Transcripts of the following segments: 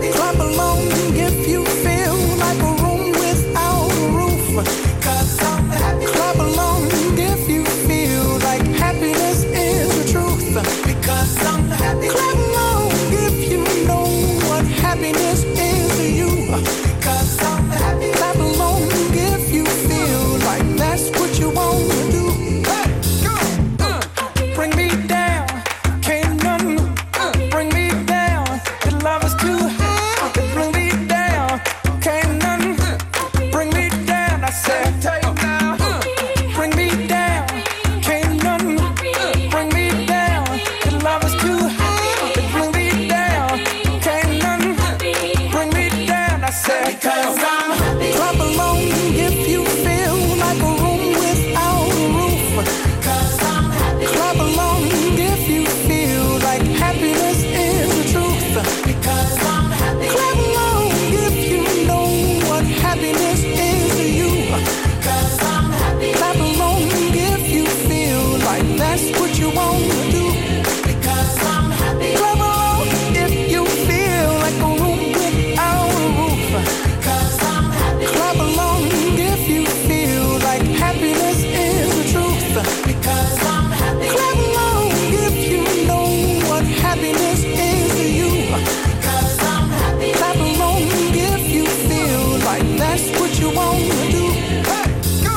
Clap along if you feel like a room without a roof. 'Cause I'm happy. Clap along if you feel like happiness is the truth. Because I'm happy. Clap along if you know what happiness is to you. Because I'm happy. Clap along if you feel like that's what you want to do. Hey, go. Bring me down, can't nothing bring me down. Your love is too high, it bring me down. Can't nothing bring me down. I said, take now. Bring me down, can't nothing bring me down. Your love is too high, it bring me down. Can't nothing bring me down. I said, because I'm happy. Clap along if you feel like a room without a roof. 'Cause I'm happy. Clap along if you feel like happiness is the truth. Because I'm happy. Clap along if you know what happiness is to you. 'Cause I'm happy. Clap along if you feel like that's what you want to do. Because I'm happy. Clap along if you feel like a room without a roof. 'Cause I'm happy. Clap along if you feel like happiness is the truth. Because I'm happy. Clap along if you know what happiness is to you. Because I'm happy. Clap along if you feel like that's what you want to do. Hey, go.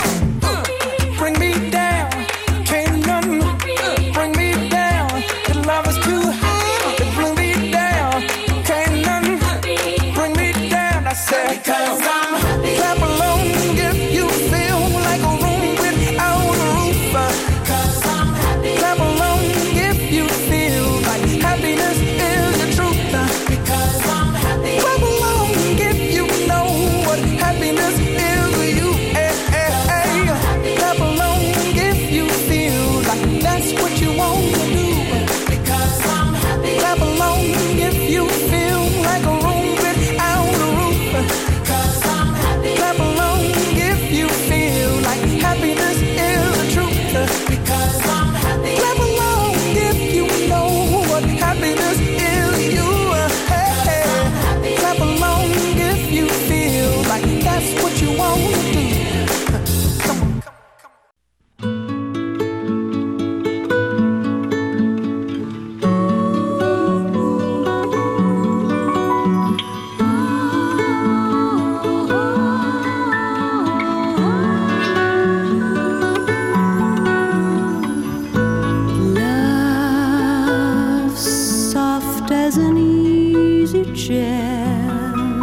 Bring me down, can't nothing bring me down. Your love is too high, it bring me down. Can't nothing bring me down. I said, because I'm happy. Clap along if you feel like a room without a roof. 'Cause I'm happy. Clap along if you feel like happiness is the truth. Because I'm happy. Clap along if you know what happiness is to you. Hey, hey, hey. Clap along if you feel like that's what you want to do. Because I'm happy. Clap along if you feel like a room without a roof. 'Cause I'm happy. Clap along if you feel like happiness is the truth. Because I'm happy. Clap along if you know what happiness is to you. Hey, hey. Clap along if you feel like that's what you want to do. Come on. Love soft as an easy chair.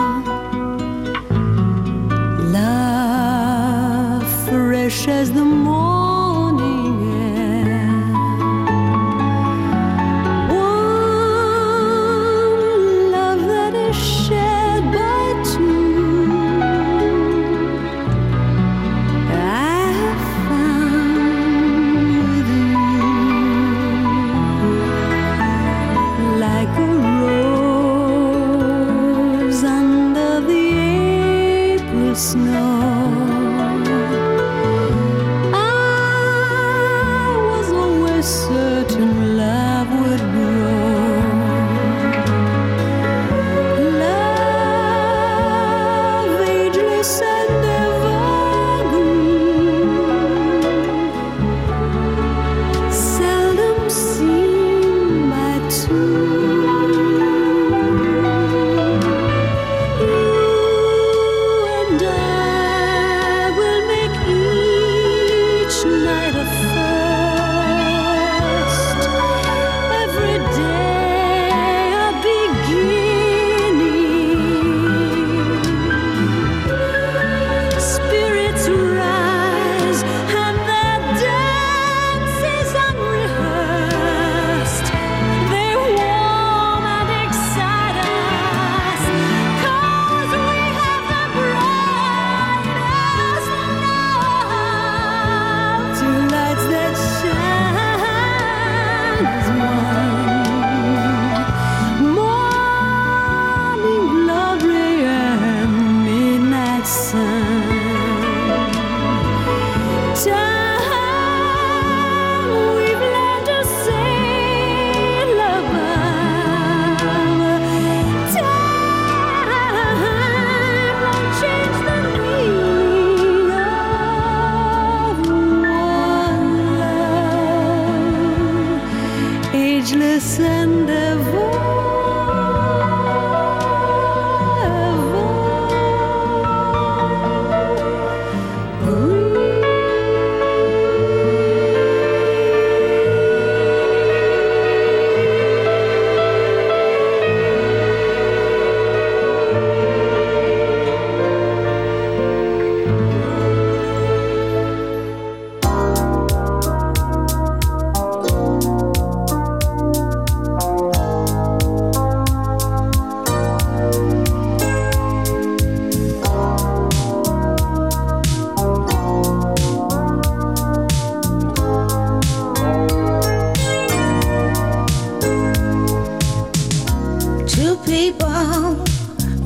Love fresh as the morning air. One love that is shared by two. I have found with you, like a rose under the April snow.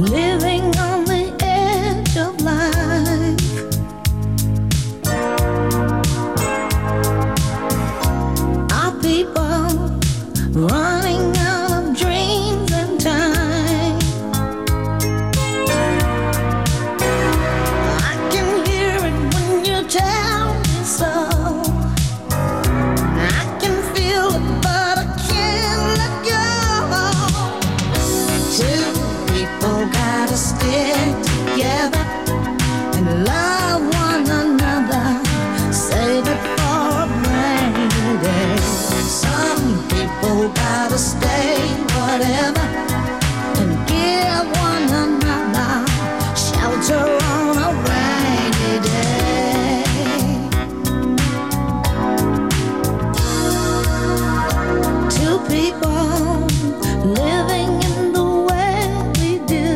living on the edge of life. Our people running out of dreams and time. I can hear it when you tell me so. I can feel it, but I can't let go. Two people gotta stick together and love one another. Save it for a rainy day. Some people gotta stay whatever and give one another shelter on a rainy day. Two people living in the way we do.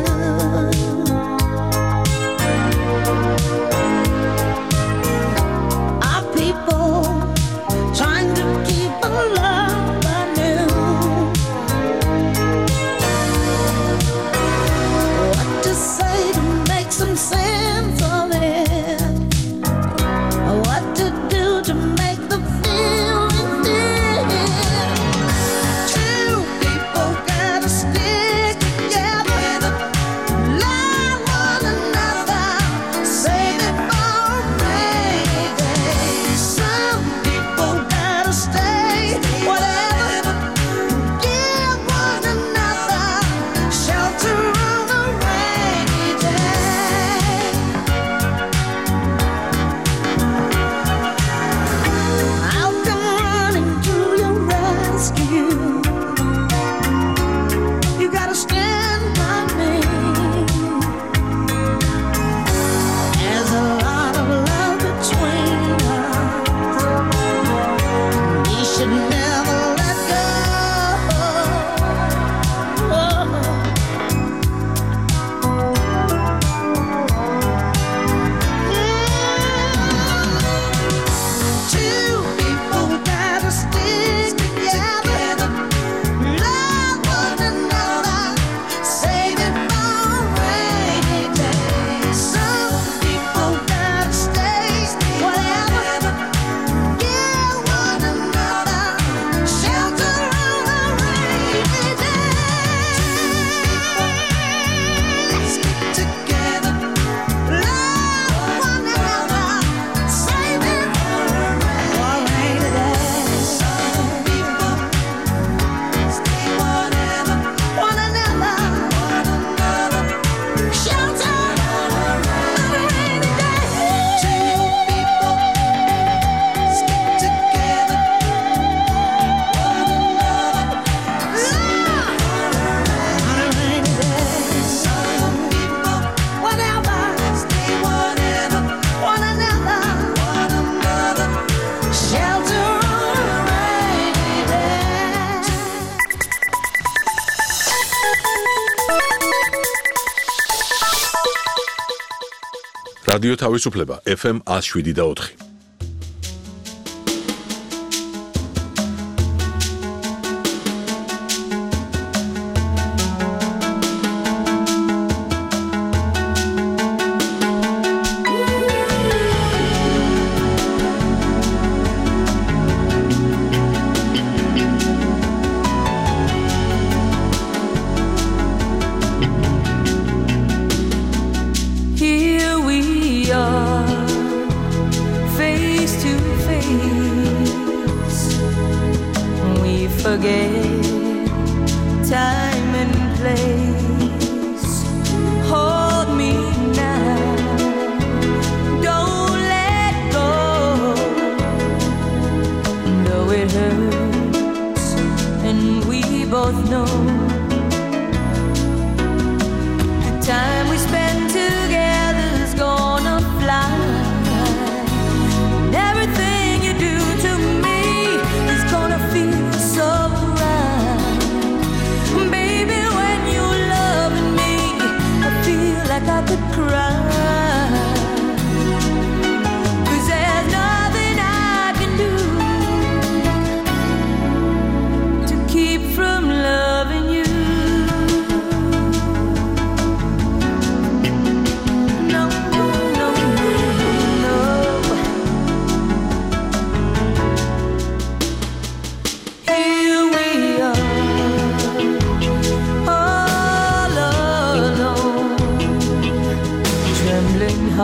Our people trying to keep a love anew. What to say to make some sense of it? What to do to make the feeling fit? Two people gotta stick together, love one another, save it for a rainy day. Some people gotta stay whatever, give one another shelter on a rainy day. I'll come running to your rescue. You gotta stand by me. There's a lot of love between us. We should never let go. Two people gotta stick together, love one another, save it for a rainy day. Some people gotta stay whatever, give one another shelter on a rainy day. Stick together, love one another, save it for a rainy day. Some people stay whatever, one another, shelter on a rainy day. Two people stick together, one another, love on a rainy day. Some people whatever, stay whatever, one another, shelter on a rainy day. რადიო თავისუფლება FM 107.4. Here we are, face to face. We forget time and place. Hold me now, don't let go. Though it hurts, and we both know the time we spend together's gonna fly. And everything you do to me is gonna feel so right. Baby, when you're loving me, I feel like I could cry. 'Cause there's nothing I can do to keep from loving you.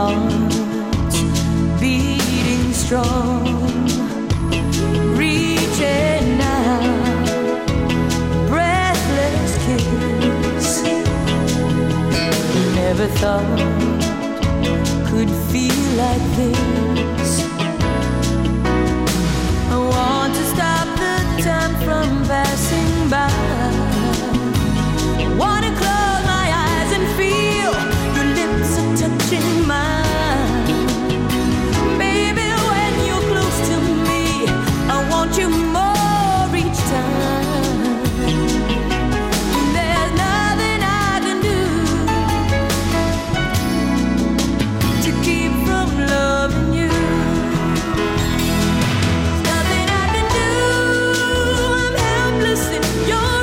hearts beating strong, reaching out, breathless kiss. Never thought could feel like this. I want to stop the time from passing by. Wanna close my eyes and feel your lips are touching mine. Baby, when you're close to me, I want you more each time. There's nothing I can do to keep from loving you. There's nothing I can do. I'm helpless in your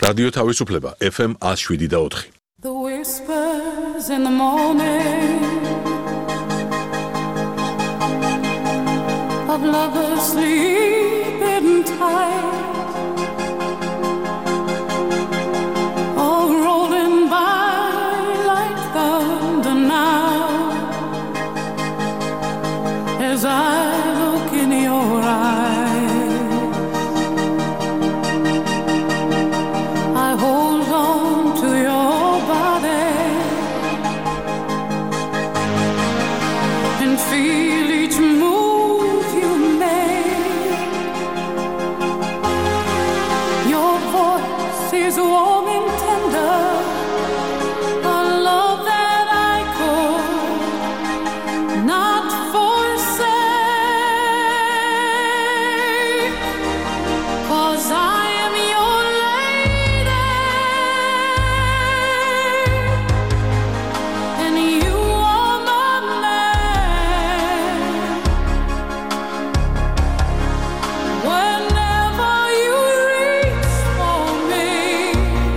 რადიო თავისუფლება FM 107.4. The whispers in the morning of lovers sleeping tight, all rolling by like thunder now, as I look in your eyes. I hold on to your body and feel each move you make. Your voice is warm and tender, a love that I could not forsake, 'cause I am your lady and you are my man. Whenever you reach for me,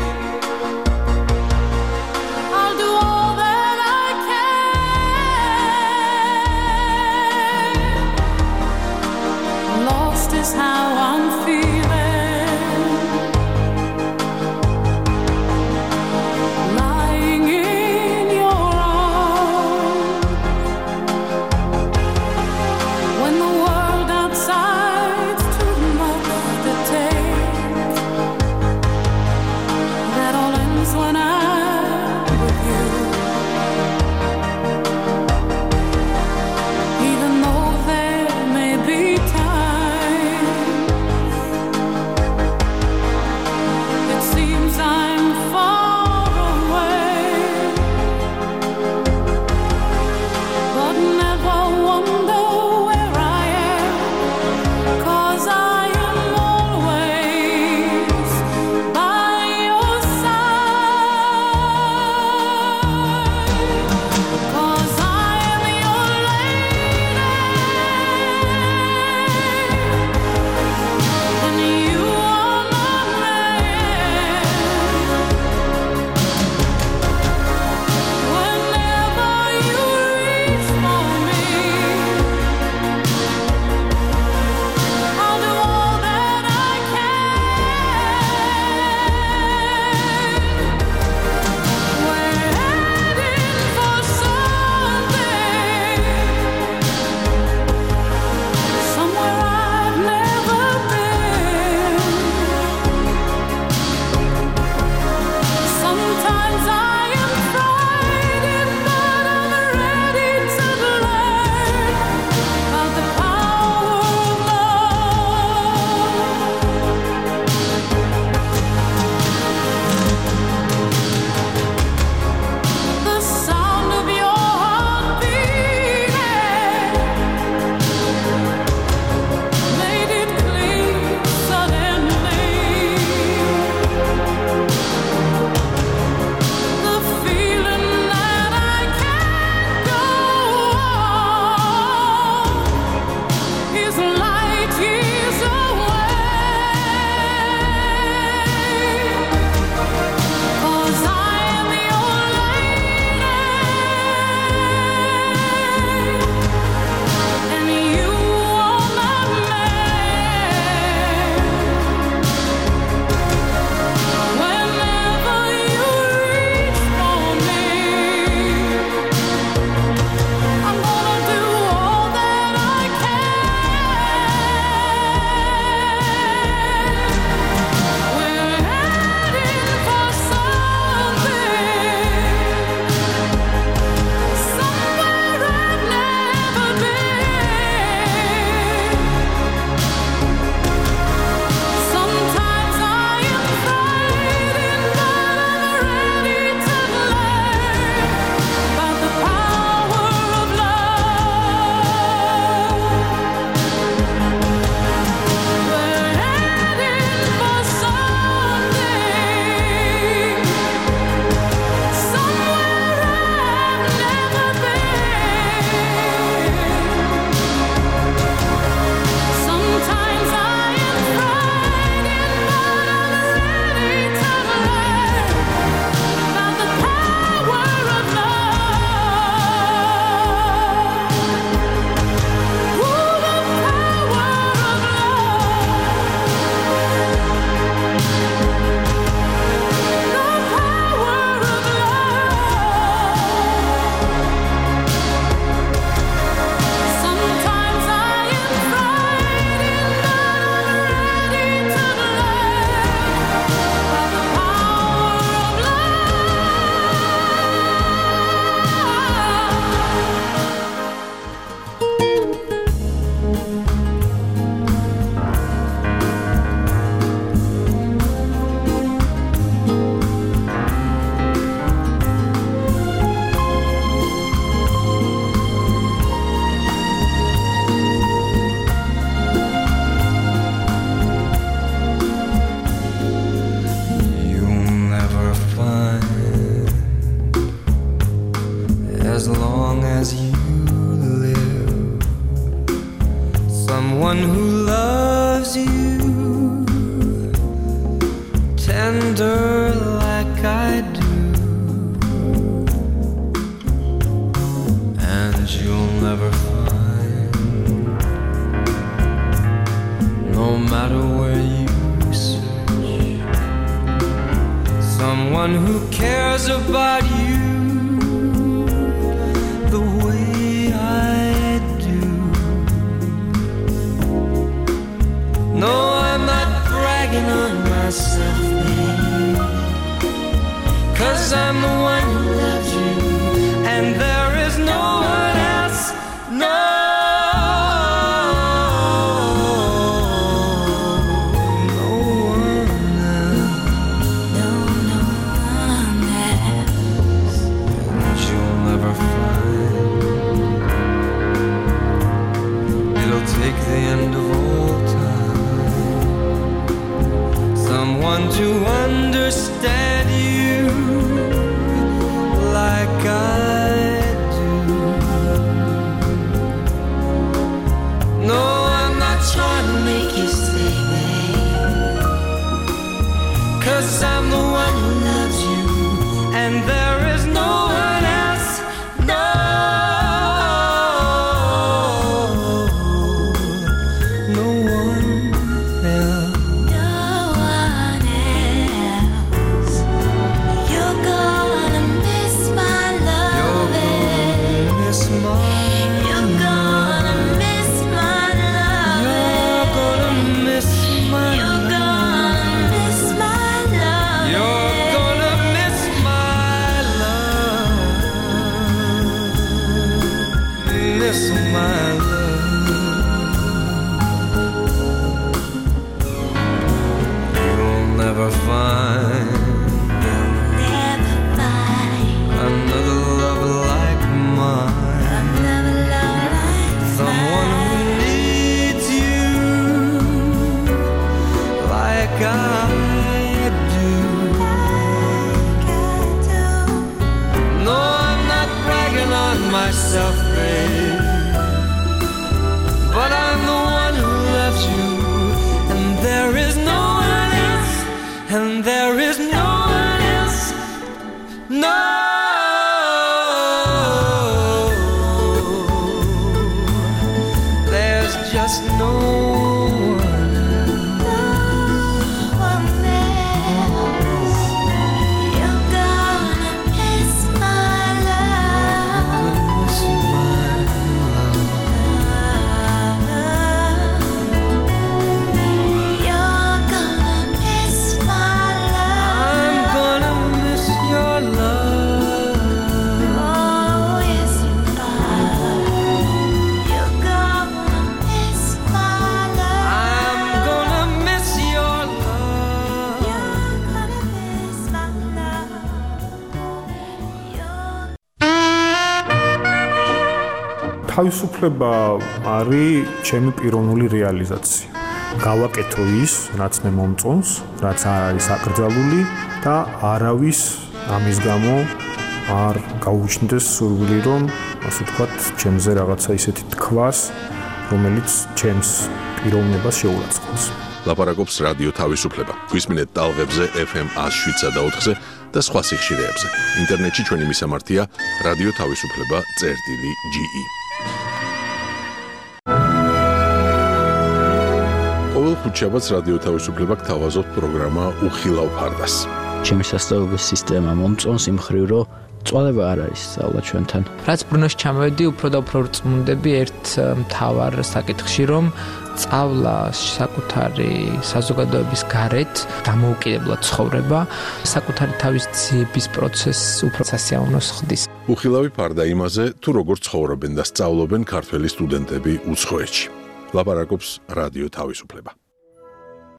matter where you search, someone who cares about you the way I do. No, I'm not bragging on myself, babe, 'cause I'm the one who loves you, and there is no one else, no. Take the end of all time, someone to understand you like I do. No, I'm not trying to make you stay, babe, 'cause I'm the one who loves you, and there is no one else, no. Myself, babe, but I'm the one who loves you, and there is no one else, and there is no one else, no. There's just no თავისუფლება არის ჩემი პიროვნული რეალიზაცია. გავაკეთო ის, რაც მე მომწონს, რაც არ არის აკრძალული და არავის ამის გამო არ გაუჩნდეს სურვილი, რომ ასე ვთქვათ, ჩემზე რაღაცა ისეთი თქვას, რომელიც ჩემს პიროვნებას შეურაცხყოფს. ლაპარაკობს რადიო თავისუფლება. გვისმინეთ ტალღებზე FM 107 და 4-ზე და სხვა სიხშირეებზე. ინტერნეტში ჩვენი მისამართია რადიო თავისუფლება.ge. ყოველ ხუთშაბათს რადიო თავისუფლება გთავაზობთ პროგრამა უხილავ ფარდას. ჩემი სასწავლებელი სისტემა მომწონს იმ მხრივ, რომ წვალება არ არის სწავლა ჩვენთან. რაც ბრუნოში ჩამოვედი, უფრო და უფრო რწმუნდები ერთ მთავარ საკითხში, რომ სწავლა საკუთარი საზოგადოების გარეთ დამოუკიდებლად ცხოვრება, საკუთარი თავის ძიების პროცესს უფრო სასიამოვნოს ხდის. უხილავი ფარდა იმაზე, თუ როგორ ცხოვრობენ და სწავლობენ ქართველი სტუდენტები უცხოეთში. ლაპარაკობს რადიო თავისუფლება.